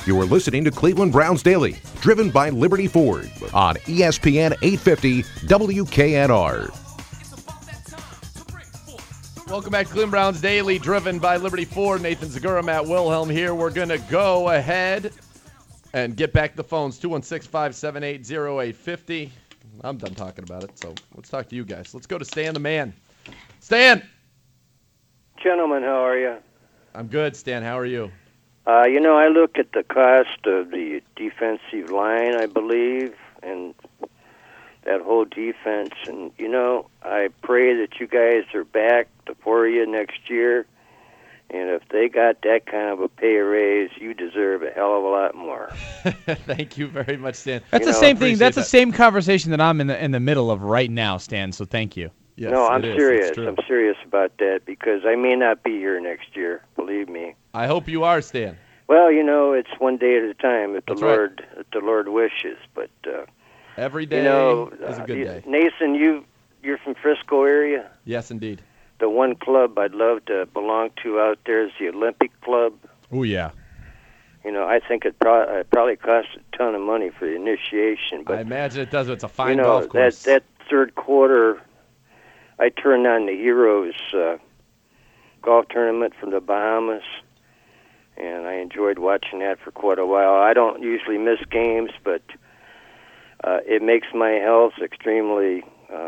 You are listening to Cleveland Browns Daily, driven by Liberty Ford on ESPN 850 WKNR. Welcome back to Cleveland Browns Daily, driven by Liberty Ford. Nathan Zagura, Matt Wilhelm here. We're going to go ahead and get back to the phones, 216-578-0850. I'm done talking about it, so let's talk to you guys. Let's go to Stan the man. Stan! Gentlemen, how are you? I'm good, Stan. How are you? I look at the cost of the defensive line, I believe, and that whole defense. And, I pray that you guys are back for you next year. And if they got that kind of a pay raise, you deserve a hell of a lot more. Thank you very much, Stan. That's the same thing. That's the same conversation that I'm in the middle of right now, Stan. So thank you. Yes, no, I'm serious. I'm serious about that because I may not be here next year. Believe me. I hope you are, Stan. Well, it's one day at a time if That's the Lord wishes. But every day is a good day. Nathan, you're from Frisco area? Yes, indeed. The one club I'd love to belong to out there is the Olympic Club. Oh, yeah. I think it probably costs a ton of money for the initiation. But I imagine it does. It's a fine golf course. That third quarter, I turned on the Heroes golf tournament from the Bahamas, and I enjoyed watching that for quite a while. I don't usually miss games, but it makes my health extremely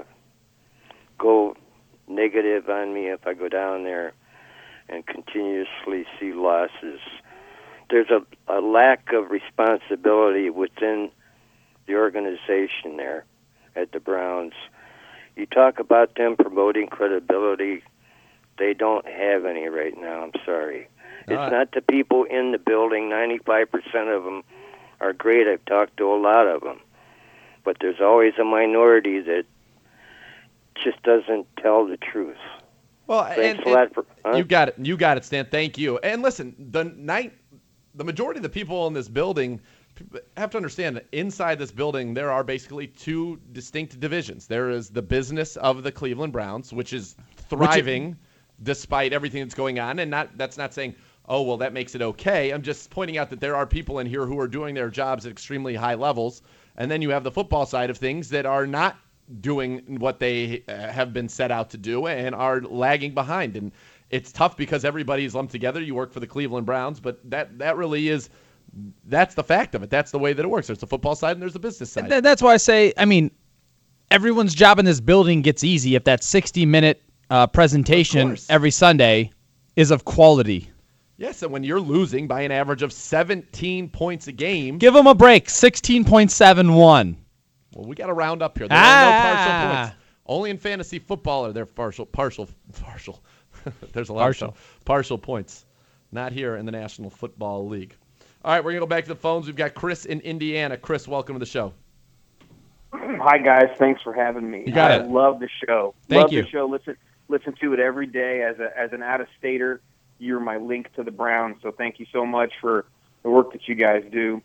go negative on me if I go down there and continuously see losses. There's a lack of responsibility within the organization there at the Browns. You talk about them promoting credibility. They don't have any right now. I'm sorry. It's not the people in the building. 95% of them are great. I've talked to a lot of them. But there's always a minority that just doesn't tell the truth. Well, Thanks a lot for, you got it, Stan. Thank you. And listen, the majority of the people in this building have to understand that inside this building there are basically two distinct divisions. There is the business of the Cleveland Browns, which is thriving despite everything that's going on, and that's not saying, oh, well, that makes it okay. I'm just pointing out that there are people in here who are doing their jobs at extremely high levels, and then you have the football side of things that are not doing what they have been set out to do and are lagging behind. And it's tough because everybody is lumped together. You work for the Cleveland Browns, but that really is – that's the fact of it. That's the way that it works. There's the football side and there's the business side. That's why I say, everyone's job in this building gets easy if that 60-minute presentation every Sunday is of quality. Yes, and when you're losing by an average of 17 points a game. Give them a break, 16.71. Well, we got to round up here. There are no partial points. Only in fantasy football are there partial. There's a lot of partial points. Not here in the National Football League. All right, we're going to go back to the phones. We've got Chris in Indiana. Chris, welcome to the show. Hi, guys. Thanks for having me. You got it. I love the show. Thank you. Love the show. Listen to it every day. As an out-of-stater, you're my link to the Browns, so thank you so much for the work that you guys do.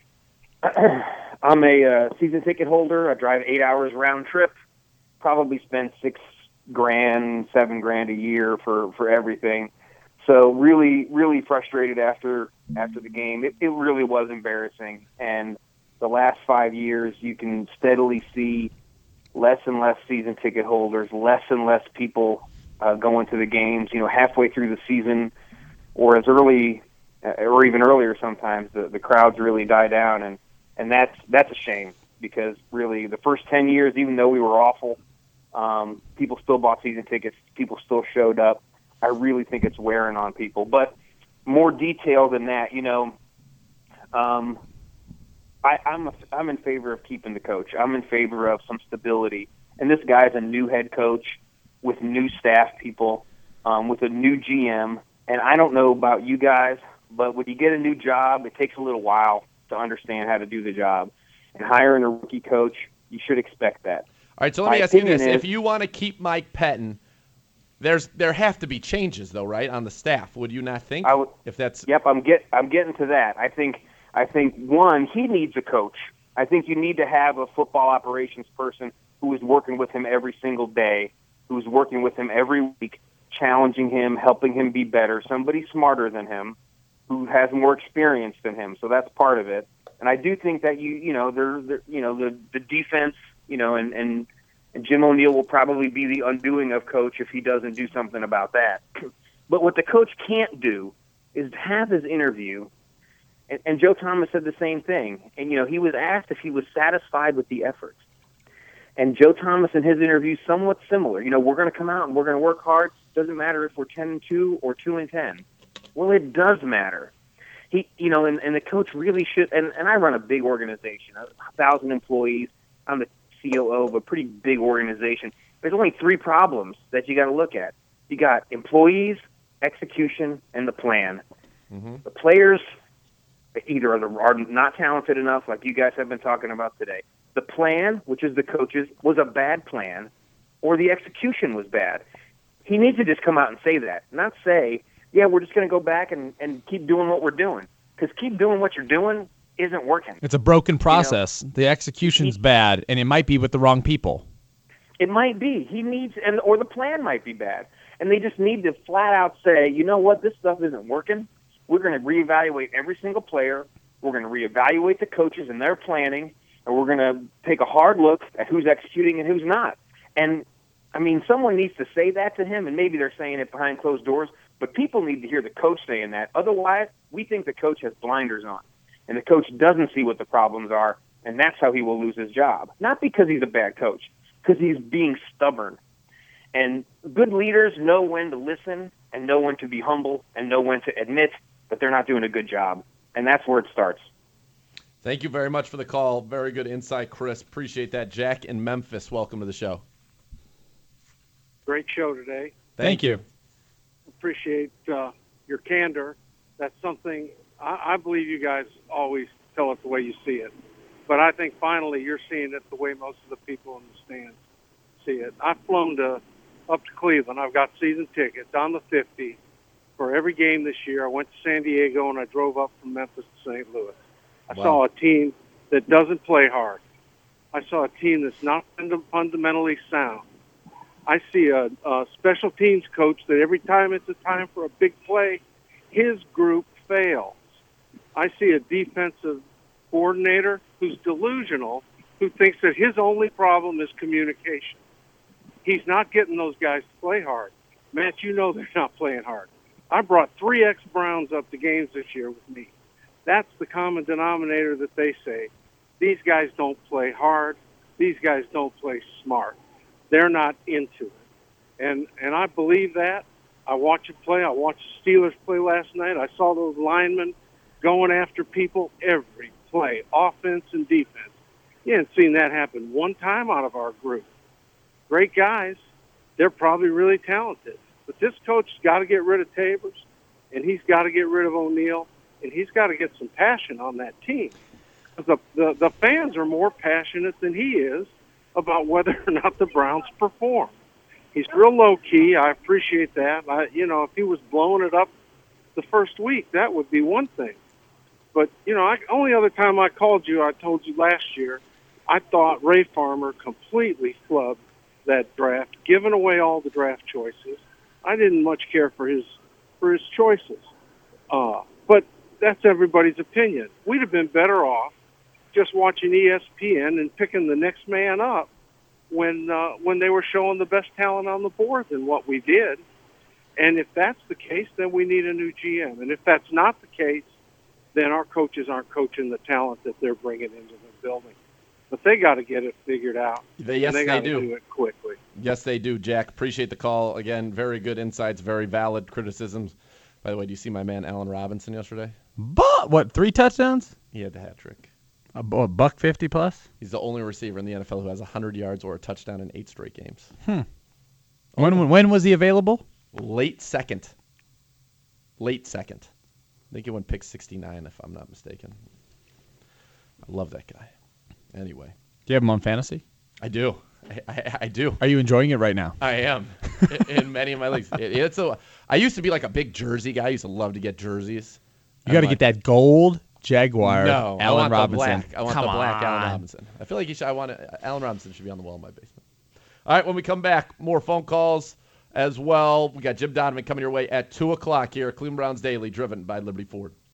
I'm a season ticket holder. I drive 8 hours round trip. Probably spend $6,000, $7,000 a year for everything. So really, really frustrated after the game. It really was embarrassing. And the last 5 years, you can steadily see less and less season ticket holders, less and less people going to the games. Halfway through the season, or as early, or even earlier sometimes, the crowds really die down, and that's a shame because really the first 10 years, even though we were awful, people still bought season tickets, people still showed up. I really think it's wearing on people. But more detail than that, I'm in favor of keeping the coach. I'm in favor of some stability. And this guy's a new head coach with new staff people, with a new GM. And I don't know about you guys, but when you get a new job, it takes a little while to understand how to do the job. And hiring a rookie coach, you should expect that. All right, so let me ask you this. If you want to keep Mike Pettin, there have to be changes, though, right, on the staff. Would you not think? Yep, I'm getting to that. I think one, he needs a coach. I think you need to have a football operations person who is working with him every single day, who's working with him every week, challenging him, helping him be better, somebody smarter than him, who has more experience than him. So that's part of it. And I do think that the defense, and Jim O'Neill will probably be the undoing of Coach if he doesn't do something about that. But what the coach can't do is have his interview. And Joe Thomas said the same thing. And, he was asked if he was satisfied with the effort. And Joe Thomas in his interview somewhat similar. We're going to come out and we're going to work hard. Doesn't matter if we're 10-2 or 2-10. Well, it does matter. And the coach really should. And I run a big organization, 1,000 employees. I'm the COO of a pretty big organization. There's only 3 problems that you got to look at. You got employees, execution, and the plan. Mm-hmm. The players either are not talented enough, like you guys have been talking about today. The plan, which is the coaches, was a bad plan, or the execution was bad. He needs to just come out and say that, not say, yeah, we're just going to go back and keep doing what we're doing. Because keep doing what you're doing isn't working. It's a broken process. The execution's bad, and it might be with the wrong people. It might be. Or the plan might be bad. And they just need to flat out say, you know what, this stuff isn't working. We're going to reevaluate every single player. We're going to reevaluate the coaches and their planning, and we're going to take a hard look at who's executing and who's not. And, someone needs to say that to him, and maybe they're saying it behind closed doors, but people need to hear the coach saying that. Otherwise, we think the coach has blinders on, and the coach doesn't see what the problems are, and that's how he will lose his job. Not because he's a bad coach, because he's being stubborn. And good leaders know when to listen and know when to be humble and know when to admit that they're not doing a good job. And that's where it starts. Thank you very much for the call. Very good insight, Chris. Appreciate that. Jack in Memphis, welcome to the show. Great show today. Thank you. Appreciate your candor. That's something I believe you guys always tell it the way you see it. But I think finally you're seeing it the way most of the people in the stands see it. I've flown up to Cleveland. I've got season tickets on the 50 for every game this year. I went to San Diego, and I drove up from Memphis to St. Louis. I saw a team that doesn't play hard. I saw a team that's not fundamentally sound. I see a special teams coach that every time it's a time for a big play, his group fails. I see a defensive coordinator who's delusional, who thinks that his only problem is communication. He's not getting those guys to play hard. Matt, they're not playing hard. I brought 3 ex-Browns up to games this year with me. That's the common denominator that they say. These guys don't play hard. These guys don't play smart. They're not into it. And I believe that. I watch it play. I watched the Steelers play last night. I saw those linemen going after people every play, offense and defense. You haven't seen that happen one time out of our group. Great guys. They're probably really talented. But this coach has got to get rid of Tabers, and he's got to get rid of O'Neill, and he's got to get some passion on that team. The fans are more passionate than he is about whether or not the Browns perform. He's real low-key. I appreciate that. If he was blowing it up the first week, that would be one thing. But, only other time I called you, I told you last year, I thought Ray Farmer completely flubbed that draft, giving away all the draft choices. I didn't much care for his choices. But that's everybody's opinion. We'd have been better off just watching ESPN and picking the next man up when they were showing the best talent on the board than what we did. And if that's the case, then we need a new GM. And if that's not the case, then our coaches aren't coaching the talent that they're bringing into the building. But they got to get it figured out. Yes, they do. Do it quickly. Yes, they do, Jack. Appreciate the call. Again, very good insights, very valid criticisms. By the way, do you see my man Allen Robinson yesterday? But what, 3 touchdowns? He had the hat trick. A $150 plus? He's the only receiver in the NFL who has 100 yards or a touchdown in 8 straight games. When was he available? Late second. I think he went pick 69, if I'm not mistaken. I love that guy. Anyway. Do you have him on fantasy? I do. I do. Are you enjoying it right now? I am. In many of my leagues. I used to be like a big jersey guy. I used to love to get jerseys. You got to get that gold Jaguar No, Allen Robinson. I want the black Allen Robinson. I feel like Allen Robinson should be on the wall in my basement. All right, when we come back, more phone calls. as well. We got Jim Donovan coming your way at 2 o'clock here at Cleveland Browns Daily, driven by Liberty Ford.